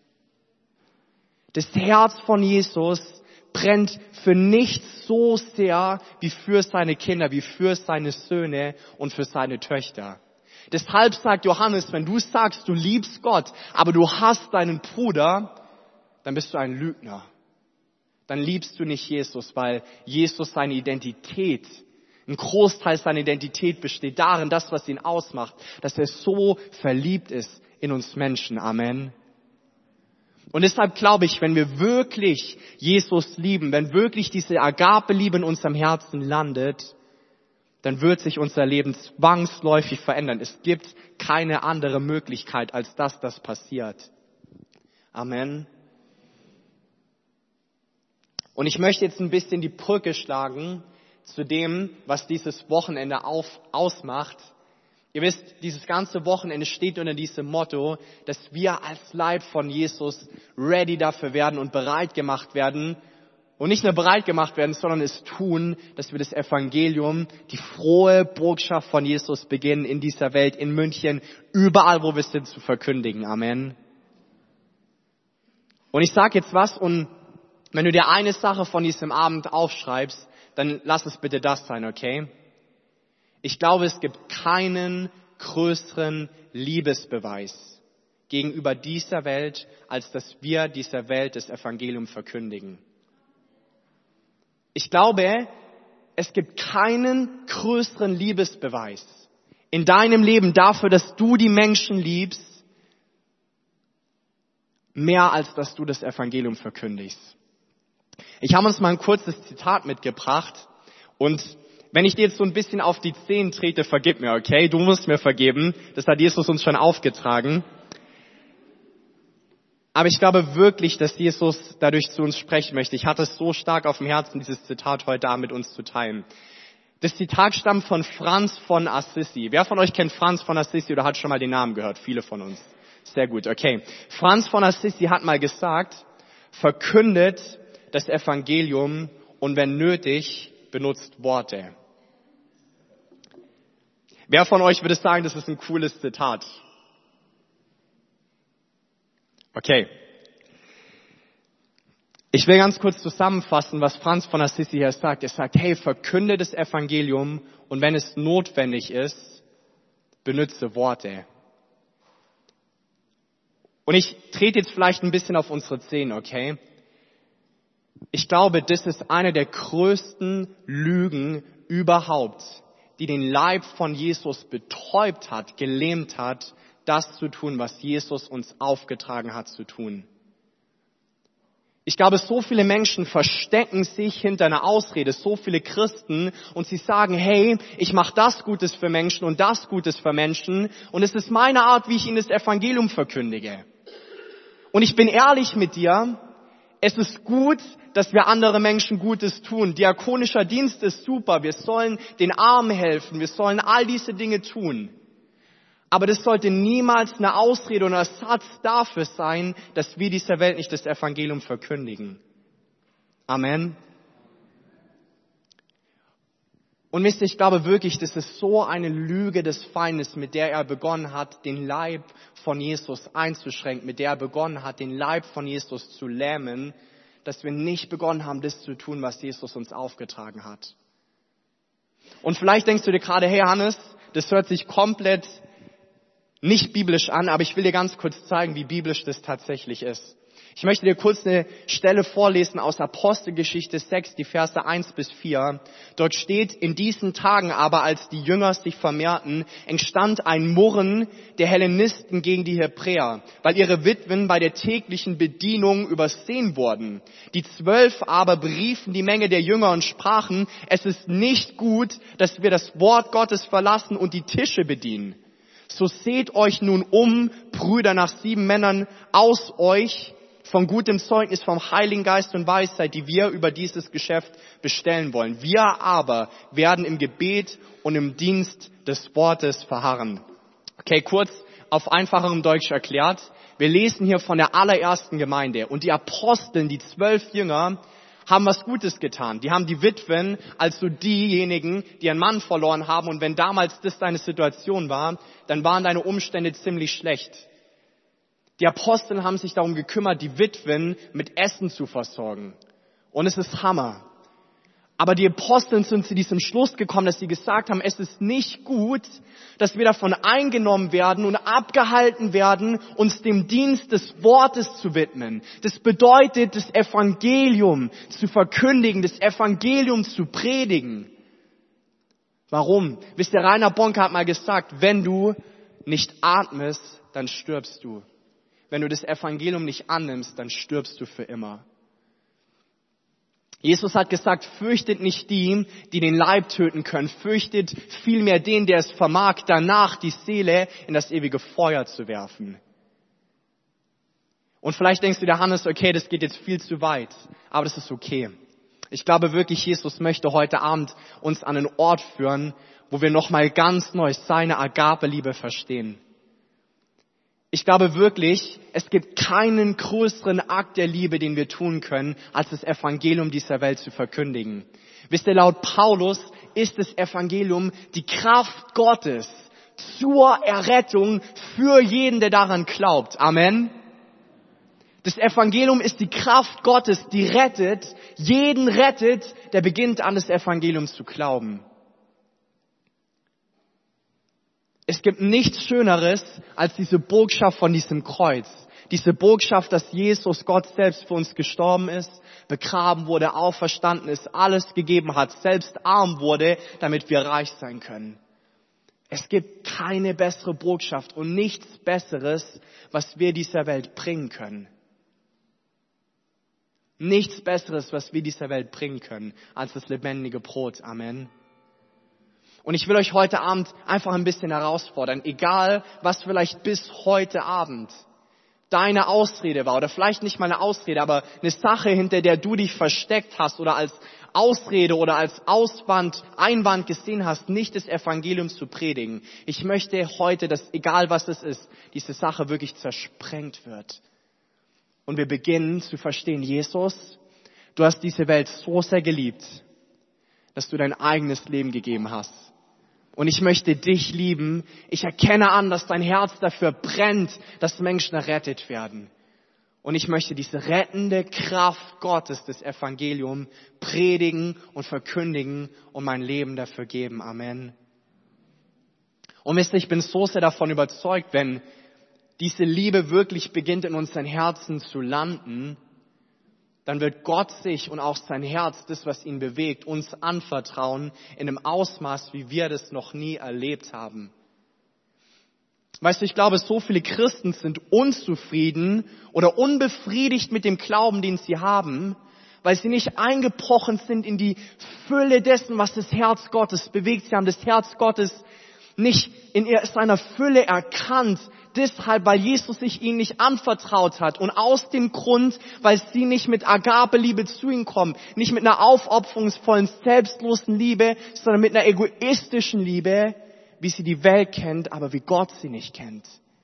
Das Herz von Jesus brennt für nichts so sehr wie für seine Kinder, wie für seine Söhne und für seine Töchter. Deshalb sagt Johannes, wenn du sagst, du liebst Gott, aber du hasst deinen Bruder, dann bist du ein Lügner. Dann liebst du nicht Jesus, weil Jesus seine Identität, ein Großteil seiner Identität besteht darin, das, was ihn ausmacht, dass er so verliebt ist in uns Menschen. Amen. Und deshalb glaube ich, wenn wir wirklich Jesus lieben, wenn wirklich diese Agape-Liebe in unserem Herzen landet, dann wird sich unser Leben zwangsläufig verändern. Es gibt keine andere Möglichkeit, als dass das passiert. Amen. Und ich möchte jetzt ein bisschen die Brücke schlagen zu dem, was dieses Wochenende ausmacht. Ihr wisst, dieses ganze Wochenende steht unter diesem Motto, dass wir als Leib von Jesus ready dafür werden und bereit gemacht werden. Und nicht nur bereit gemacht werden, sondern es tun, dass wir das Evangelium, die frohe Botschaft von Jesus beginnen in dieser Welt, in München, überall, wo wir sind, zu verkündigen. Amen. Und ich sage jetzt was, und wenn du dir eine Sache von diesem Abend aufschreibst, dann lass es bitte das sein, okay? Ich glaube, es gibt keinen größeren Liebesbeweis, gegenüber dieser Welt, als dass wir dieser Welt das Evangelium verkündigen. Ich glaube, es gibt keinen größeren Liebesbeweis in deinem Leben dafür, dass du die Menschen liebst, mehr als dass du das Evangelium verkündigst. Ich habe uns mal ein kurzes Zitat mitgebracht und wenn ich dir jetzt so ein bisschen auf die Zehen trete, vergib mir, okay? Du musst mir vergeben, das hat Jesus uns schon aufgetragen. Aber ich glaube wirklich, dass Jesus dadurch zu uns sprechen möchte. Ich hatte es so stark auf dem Herzen, dieses Zitat heute Abend mit uns zu teilen. Das Zitat stammt von Franz von Assisi. Wer von euch kennt Franz von Assisi oder hat schon mal den Namen gehört? Viele von uns. Sehr gut, okay. Franz von Assisi hat mal gesagt, verkündet das Evangelium und wenn nötig, benutzt Worte. Wer von euch würde sagen, das ist ein cooles Zitat? Okay. Ich will ganz kurz zusammenfassen, was Franz von Assisi hier sagt. Er sagt, hey, verkünde das Evangelium und wenn es notwendig ist, benutze Worte. Und ich trete jetzt vielleicht ein bisschen auf unsere Zehen, okay? Ich glaube, das ist eine der größten Lügen überhaupt, die den Leib von Jesus betäubt hat, gelähmt hat, das zu tun, was Jesus uns aufgetragen hat zu tun. Ich glaube, so viele Menschen verstecken sich hinter einer Ausrede, so viele Christen, und sie sagen, hey, ich mache das Gutes für Menschen und das Gutes für Menschen und es ist meine Art, wie ich ihnen das Evangelium verkündige. Und ich bin ehrlich mit dir, es ist gut, dass wir andere Menschen Gutes tun. Diakonischer Dienst ist super, wir sollen den Armen helfen, wir sollen all diese Dinge tun. Aber das sollte niemals eine Ausrede oder Ersatz dafür sein, dass wir dieser Welt nicht das Evangelium verkündigen. Amen. Und wisst ihr, ich glaube wirklich, das ist so eine Lüge des Feindes, mit der er begonnen hat, den Leib von Jesus einzuschränken, mit der er begonnen hat, den Leib von Jesus zu lähmen, dass wir nicht begonnen haben, das zu tun, was Jesus uns aufgetragen hat. Und vielleicht denkst du dir gerade, hey Hannes, das hört sich komplett nicht biblisch an, aber ich will dir ganz kurz zeigen, wie biblisch das tatsächlich ist. Ich möchte dir kurz eine Stelle vorlesen aus Apostelgeschichte 6, die Verse 1 bis 4. Dort steht, in diesen Tagen aber, als die Jünger sich vermehrten, entstand ein Murren der Hellenisten gegen die Hebräer, weil ihre Witwen bei der täglichen Bedienung übersehen wurden. Die 12 aber beriefen die Menge der Jünger und sprachen, es ist nicht gut, dass wir das Wort Gottes verlassen und die Tische bedienen. So seht euch nun um, Brüder, nach 7 Männern aus euch, von gutem Zeugnis, vom Heiligen Geist und Weisheit, die wir über dieses Geschäft bestellen wollen. Wir aber werden im Gebet und im Dienst des Wortes verharren. Okay, kurz auf einfacherem Deutsch erklärt. Wir lesen hier von der allerersten Gemeinde und die Aposteln, die 12 Jünger, haben was Gutes getan. Die haben die Witwen, also diejenigen, die einen Mann verloren haben. Und wenn damals das deine Situation war, dann waren deine Umstände ziemlich schlecht. Die Apostel haben sich darum gekümmert, die Witwen mit Essen zu versorgen. Und es ist Hammer. Aber die Apostel sind zu diesem Schluss gekommen, dass sie gesagt haben, es ist nicht gut, dass wir davon eingenommen werden und abgehalten werden, uns dem Dienst des Wortes zu widmen. Das bedeutet, das Evangelium zu verkündigen, das Evangelium zu predigen. Warum? Wisst ihr, Rainer Bonke hat mal gesagt, wenn du nicht atmest, dann stirbst du. Wenn du das Evangelium nicht annimmst, dann stirbst du für immer. Jesus hat gesagt, fürchtet nicht die, die den Leib töten können. Fürchtet vielmehr den, der es vermag, danach die Seele in das ewige Feuer zu werfen. Und vielleicht denkst du dir, Hannes, okay, das geht jetzt viel zu weit. Aber das ist okay. Ich glaube wirklich, Jesus möchte heute Abend uns an einen Ort führen, wo wir nochmal ganz neu seine Agape-Liebe verstehen. Ich glaube wirklich, es gibt keinen größeren Akt der Liebe, den wir tun können, als das Evangelium dieser Welt zu verkündigen. Wisst ihr, laut Paulus ist das Evangelium die Kraft Gottes zur Errettung für jeden, der daran glaubt. Amen. Das Evangelium ist die Kraft Gottes, die rettet, jeden rettet, der beginnt an das Evangelium zu glauben. Es gibt nichts Schöneres als diese Botschaft von diesem Kreuz. Diese Botschaft, dass Jesus, Gott selbst, für uns gestorben ist, begraben wurde, auferstanden ist, alles gegeben hat, selbst arm wurde, damit wir reich sein können. Es gibt keine bessere Botschaft und nichts Besseres, was wir dieser Welt bringen können. Nichts Besseres, was wir dieser Welt bringen können, als das lebendige Brot. Amen. Und ich will euch heute Abend einfach ein bisschen herausfordern, egal was vielleicht bis heute Abend deine Ausrede war, oder vielleicht nicht mal eine Ausrede, aber eine Sache, hinter der du dich versteckt hast oder als Ausrede oder als Einwand gesehen hast, nicht das Evangelium zu predigen. Ich möchte heute, dass egal was es ist, diese Sache wirklich zersprengt wird. Und wir beginnen zu verstehen, Jesus, du hast diese Welt so sehr geliebt, dass du dein eigenes Leben gegeben hast. Und ich möchte dich lieben. Ich erkenne an, dass dein Herz dafür brennt, dass Menschen errettet werden. Und ich möchte diese rettende Kraft Gottes, das Evangelium, predigen und verkündigen und mein Leben dafür geben. Amen. Und wisst ihr, ich bin so sehr davon überzeugt, wenn diese Liebe wirklich beginnt in unseren Herzen zu landen, dann wird Gott sich und auch sein Herz, das, was ihn bewegt, uns anvertrauen in einem Ausmaß, wie wir das noch nie erlebt haben. Weißt du, ich glaube, so viele Christen sind unzufrieden oder unbefriedigt mit dem Glauben, den sie haben, weil sie nicht eingebrochen sind in die Fülle dessen, was das Herz Gottes bewegt. Sie haben das Herz Gottes nicht in seiner Fülle erkannt, deshalb, weil Jesus sich ihnen nicht anvertraut hat und aus dem Grund, weil sie nicht mit Agape-Liebe zu ihm kommen, nicht mit einer aufopferungsvollen, selbstlosen Liebe, sondern mit einer egoistischen Liebe, wie sie die Welt kennt, aber wie Gott sie nicht kennt.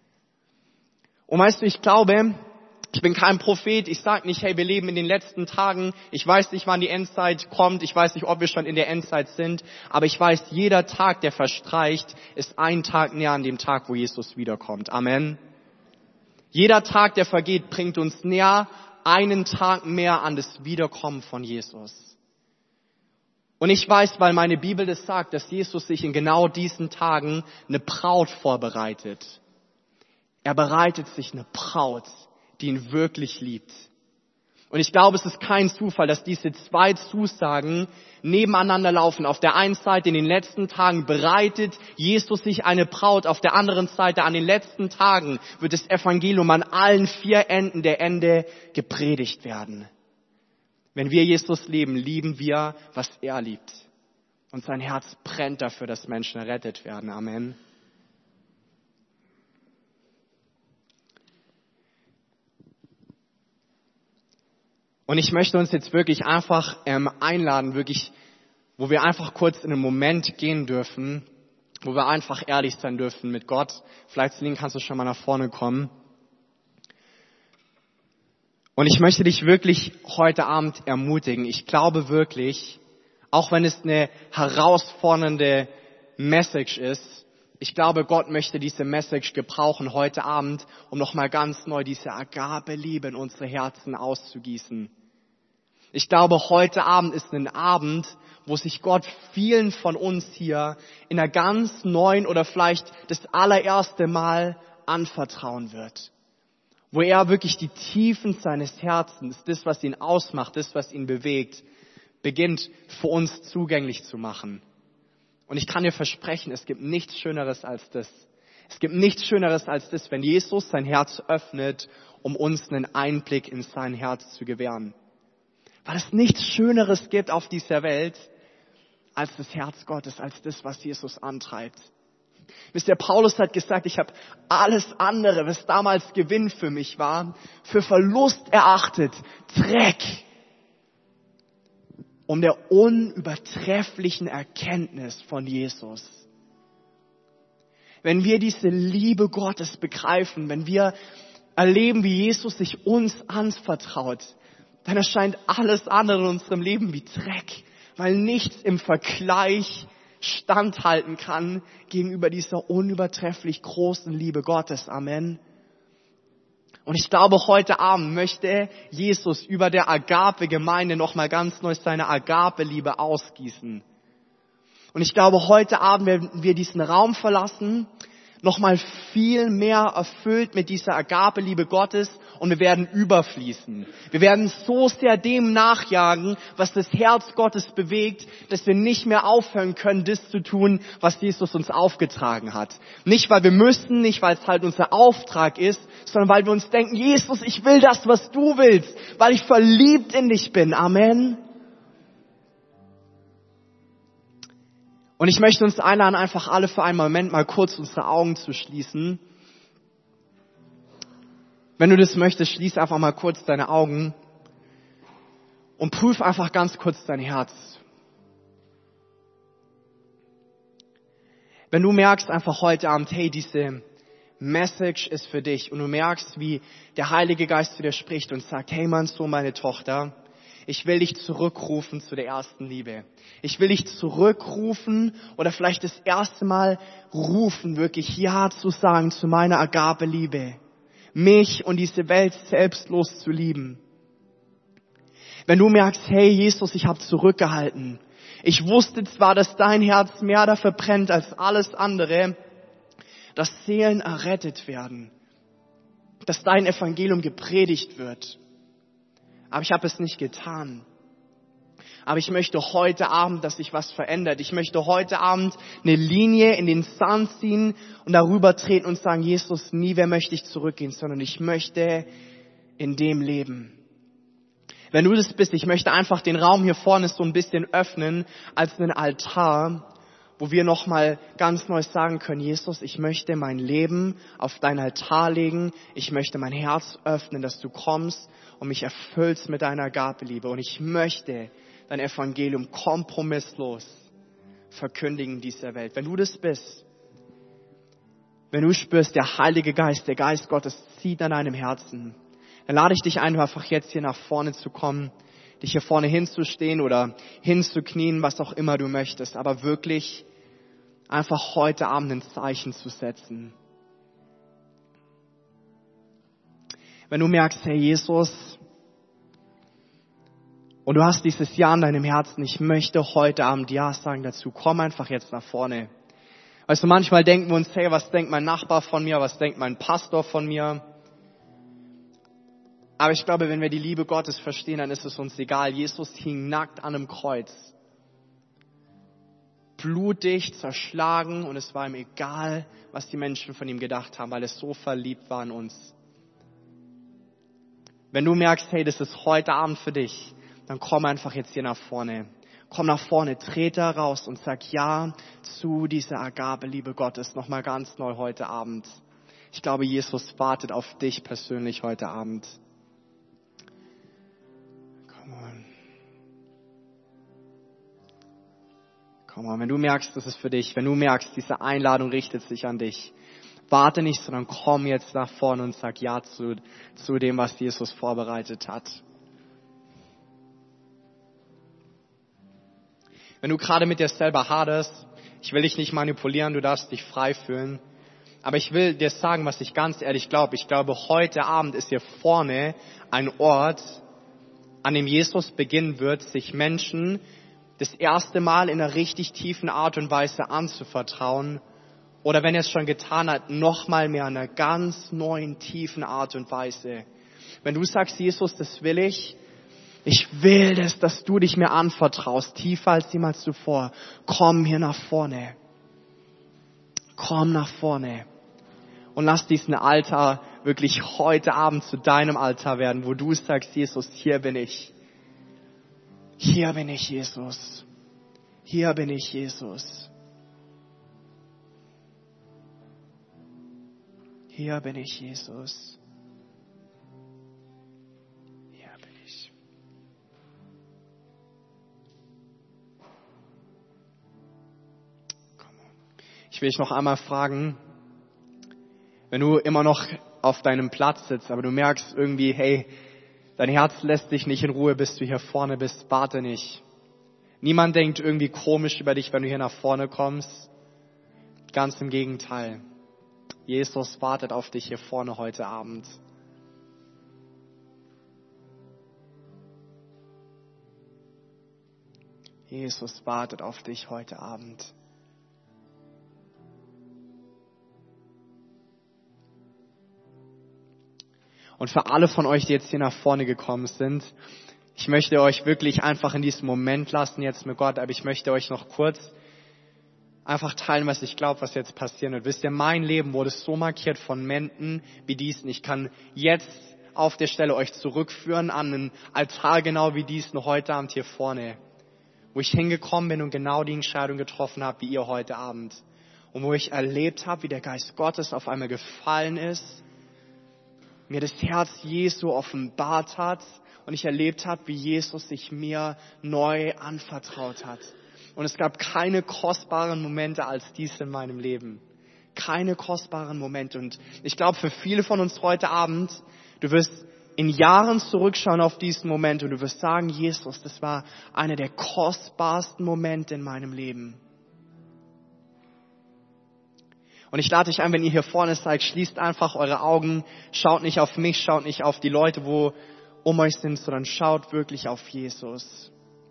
Und weißt du, ich glaube, ich bin kein Prophet, ich sage nicht, hey, wir leben in den letzten Tagen, ich weiß nicht, wann die Endzeit kommt, ich weiß nicht, ob wir schon in der Endzeit sind, aber ich weiß, jeder Tag, der verstreicht, ist ein Tag näher an dem Tag, wo Jesus wiederkommt. Amen. Jeder Tag, der vergeht, bringt uns näher, einen Tag mehr an das Wiederkommen von Jesus. Und ich weiß, weil meine Bibel das sagt, dass Jesus sich in genau diesen Tagen eine Braut vorbereitet. Er bereitet sich eine Braut, die ihn wirklich liebt. Und ich glaube, es ist kein Zufall, dass diese zwei Zusagen nebeneinander laufen. Auf der einen Seite in den letzten Tagen bereitet Jesus sich eine Braut, auf der anderen Seite an den letzten Tagen wird das Evangelium an allen 4 Enden der Ende gepredigt werden. Wenn wir Jesus lieben, lieben wir, was er liebt. Und sein Herz brennt dafür, dass Menschen errettet werden. Amen. Und ich möchte uns jetzt wirklich einfach einladen, wo wir einfach kurz in einen Moment gehen dürfen, wo wir einfach ehrlich sein dürfen mit Gott. Vielleicht, Celine, kannst du schon mal nach vorne kommen. Und ich möchte dich wirklich heute Abend ermutigen. Ich glaube wirklich, auch wenn es eine herausfordernde Message ist, ich glaube, Gott möchte diese Message gebrauchen heute Abend, um nochmal ganz neu diese Agape-Liebe in unsere Herzen auszugießen. Ich glaube, heute Abend ist ein Abend, wo sich Gott vielen von uns hier in einer ganz neuen oder vielleicht das allererste Mal anvertrauen wird. Wo er wirklich die Tiefen seines Herzens, das, was ihn ausmacht, das, was ihn bewegt, beginnt für uns zugänglich zu machen. Und ich kann dir versprechen, es gibt nichts Schöneres als das. Es gibt nichts Schöneres als das, wenn Jesus sein Herz öffnet, um uns einen Einblick in sein Herz zu gewähren. Weil es nichts Schöneres gibt auf dieser Welt, als das Herz Gottes, als das, was Jesus antreibt. Wisst ihr, Paulus hat gesagt, ich habe alles andere, was damals Gewinn für mich war, für Verlust erachtet, Dreck, um der unübertrefflichen Erkenntnis von Jesus. Wenn wir diese Liebe Gottes begreifen, wenn wir erleben, wie Jesus sich uns anvertraut, dann erscheint alles andere in unserem Leben wie Dreck, weil nichts im Vergleich standhalten kann gegenüber dieser unübertrefflich großen Liebe Gottes. Amen. Und ich glaube, heute Abend möchte Jesus über der Agape-Gemeinde nochmal ganz neu seine Agape-Liebe ausgießen. Und ich glaube, heute Abend werden wir diesen Raum verlassen, nochmal viel mehr erfüllt mit dieser Agapeliebe Gottes und wir werden überfließen. Wir werden so sehr dem nachjagen, was das Herz Gottes bewegt, dass wir nicht mehr aufhören können, das zu tun, was Jesus uns aufgetragen hat. Nicht, weil wir müssen, nicht, weil es halt unser Auftrag ist, sondern weil wir uns denken, Jesus, ich will das, was du willst, weil ich verliebt in dich bin. Amen. Und ich möchte uns einladen, einfach alle für einen Moment mal kurz unsere Augen zu schließen. Wenn du das möchtest, schließ einfach mal kurz deine Augen und prüf einfach ganz kurz dein Herz. Wenn du merkst einfach heute Abend, hey, diese Message ist für dich und du merkst, wie der Heilige Geist zu dir spricht und sagt, hey mein Sohn, meine Tochter, ich will dich zurückrufen zu der ersten Liebe. Ich will dich zurückrufen oder vielleicht das erste Mal rufen, wirklich Ja zu sagen zu meiner Agape-Liebe. Mich und diese Welt selbstlos zu lieben. Wenn du merkst, hey Jesus, ich habe zurückgehalten. Ich wusste zwar, dass dein Herz mehr dafür brennt als alles andere, dass Seelen errettet werden. Dass dein Evangelium gepredigt wird. Aber ich habe es nicht getan. Aber ich möchte heute Abend, dass sich was verändert. Ich möchte heute Abend eine Linie in den Sand ziehen und darüber treten und sagen, Jesus, nie mehr möchte ich zurückgehen, sondern ich möchte in dem leben. Wenn du das bist, ich möchte einfach den Raum hier vorne so ein bisschen öffnen als einen Altar, wo wir nochmal ganz neu sagen können, Jesus, ich möchte mein Leben auf dein Altar legen. Ich möchte mein Herz öffnen, dass du kommst und mich erfüllst mit deiner Agapeliebe. Und ich möchte dein Evangelium kompromisslos verkündigen in dieser Welt. Wenn du das bist, wenn du spürst, der Heilige Geist, der Geist Gottes zieht an deinem Herzen, dann lade ich dich ein, einfach jetzt hier nach vorne zu kommen, dich hier vorne hinzustehen oder hinzuknien, was auch immer du möchtest, aber wirklich einfach heute Abend ein Zeichen zu setzen. Wenn du merkst, hey Jesus, und du hast dieses Ja in deinem Herzen, ich möchte heute Abend Ja sagen dazu, komm einfach jetzt nach vorne. Weißt du, manchmal denken wir uns, hey, was denkt mein Nachbar von mir, was denkt mein Pastor von mir? Aber ich glaube, wenn wir die Liebe Gottes verstehen, dann ist es uns egal. Jesus hing nackt an einem Kreuz. Blutig, zerschlagen und es war ihm egal, was die Menschen von ihm gedacht haben, weil es so verliebt war in uns. Wenn du merkst, hey, das ist heute Abend für dich, dann komm einfach jetzt hier nach vorne. Komm nach vorne, trete raus und sag Ja zu dieser Agapeliebe Gottes nochmal ganz neu heute Abend. Ich glaube, Jesus wartet auf dich persönlich heute Abend. Come on, wenn du merkst, das ist für dich, wenn du merkst, diese Einladung richtet sich an dich, warte nicht, sondern komm jetzt nach vorne und sag Ja zu dem, was Jesus vorbereitet hat. Wenn du gerade mit dir selber haderst, ich will dich nicht manipulieren, du darfst dich frei fühlen, aber ich will dir sagen, was ich ganz ehrlich glaube. Ich glaube, heute Abend ist hier vorne ein Ort, an dem Jesus beginnen wird, sich Menschen das erste Mal in einer richtig tiefen Art und Weise anzuvertrauen oder wenn er es schon getan hat, noch mal mehr in einer ganz neuen, tiefen Art und Weise. Wenn du sagst, Jesus, das will ich will das, dass du dich mir anvertraust, tiefer als jemals zuvor, komm hier nach vorne. Komm nach vorne und lass diesen Altar wirklich heute Abend zu deinem Altar werden, wo du sagst, Jesus, hier bin ich. Hier bin ich, Jesus. Hier bin ich, Jesus. Hier bin ich, Jesus. Hier bin ich. Ich will dich noch einmal fragen, wenn du immer noch auf deinem Platz sitzt, aber du merkst irgendwie, hey, dein Herz lässt dich nicht in Ruhe, bis du hier vorne bist. Warte nicht. Niemand denkt irgendwie komisch über dich, wenn du hier nach vorne kommst. Ganz im Gegenteil. Jesus wartet auf dich hier vorne heute Abend. Jesus wartet auf dich heute Abend. Und für alle von euch, die jetzt hier nach vorne gekommen sind, ich möchte euch wirklich einfach in diesem Moment lassen jetzt mit Gott, aber ich möchte euch noch kurz einfach teilen, was ich glaube, was jetzt passieren wird. Wisst ihr, mein Leben wurde so markiert von Momenten wie diesen. Ich kann jetzt auf der Stelle euch zurückführen an einen Altar genau wie diesen heute Abend hier vorne, wo ich hingekommen bin und genau die Entscheidung getroffen habe, wie ihr heute Abend. Und wo ich erlebt habe, wie der Geist Gottes auf einmal gefallen ist, mir das Herz Jesu offenbart hat und ich erlebt habe, wie Jesus sich mir neu anvertraut hat. Und es gab keine kostbaren Momente als dies in meinem Leben. Keine kostbaren Momente. Und ich glaube, für viele von uns heute Abend, du wirst in Jahren zurückschauen auf diesen Moment und du wirst sagen, Jesus, das war einer der kostbarsten Momente in meinem Leben. Und ich lade euch ein, wenn ihr hier vorne seid, schließt einfach eure Augen, schaut nicht auf mich, schaut nicht auf die Leute, wo um euch sind, sondern schaut wirklich auf Jesus.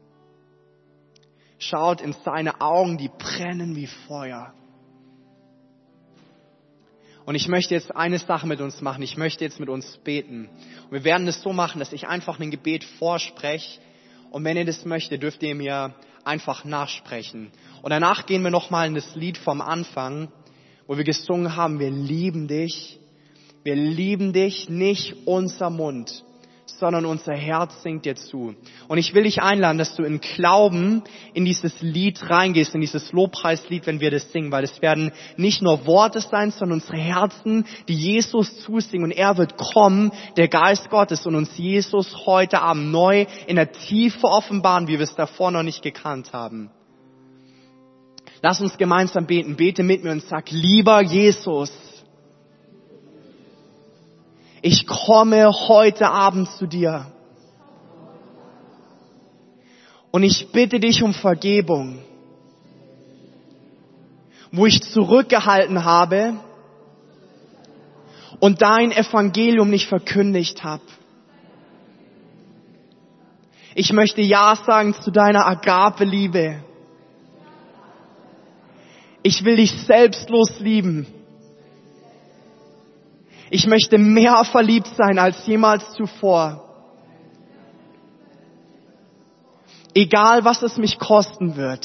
Schaut in seine Augen, die brennen wie Feuer. Und ich möchte jetzt eine Sache mit uns machen. Ich möchte jetzt mit uns beten. Und wir werden es so machen, dass ich einfach ein Gebet vorspreche. Und wenn ihr das möchtet, dürft ihr mir einfach nachsprechen. Und danach gehen wir nochmal in das Lied vom Anfang, wo wir gesungen haben, wir lieben dich. Wir lieben dich, nicht unser Mund, sondern unser Herz singt dir zu. Und ich will dich einladen, dass du in Glauben in dieses Lied reingehst, in dieses Lobpreislied, wenn wir das singen, weil es werden nicht nur Worte sein, sondern unsere Herzen, die Jesus zusingen. Und er wird kommen, der Geist Gottes, und uns Jesus heute Abend neu in der Tiefe offenbaren, wie wir es davor noch nicht gekannt haben. Lass uns gemeinsam beten. Bete mit mir und sag, lieber Jesus, ich komme heute Abend zu dir. Und ich bitte dich um Vergebung, wo ich zurückgehalten habe und dein Evangelium nicht verkündigt habe. Ich möchte Ja sagen zu deiner Agape-Liebe. Ich will dich selbstlos lieben. Ich möchte mehr verliebt sein als jemals zuvor. Egal, was es mich kosten wird.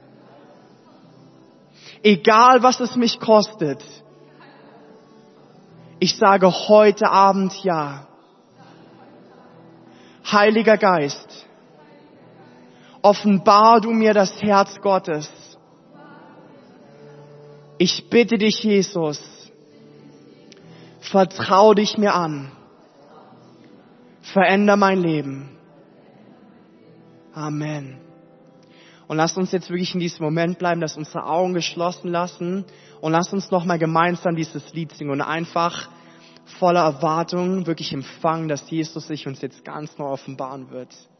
Egal, was es mich kostet. Ich sage heute Abend Ja. Heiliger Geist, offenbar du mir das Herz Gottes. Ich bitte dich, Jesus, vertrau dich mir an. Veränder mein Leben. Amen. Und lasst uns jetzt wirklich in diesem Moment bleiben, dass unsere Augen geschlossen lassen und lasst uns nochmal gemeinsam dieses Lied singen und einfach voller Erwartung wirklich empfangen, dass Jesus sich uns jetzt ganz neu offenbaren wird.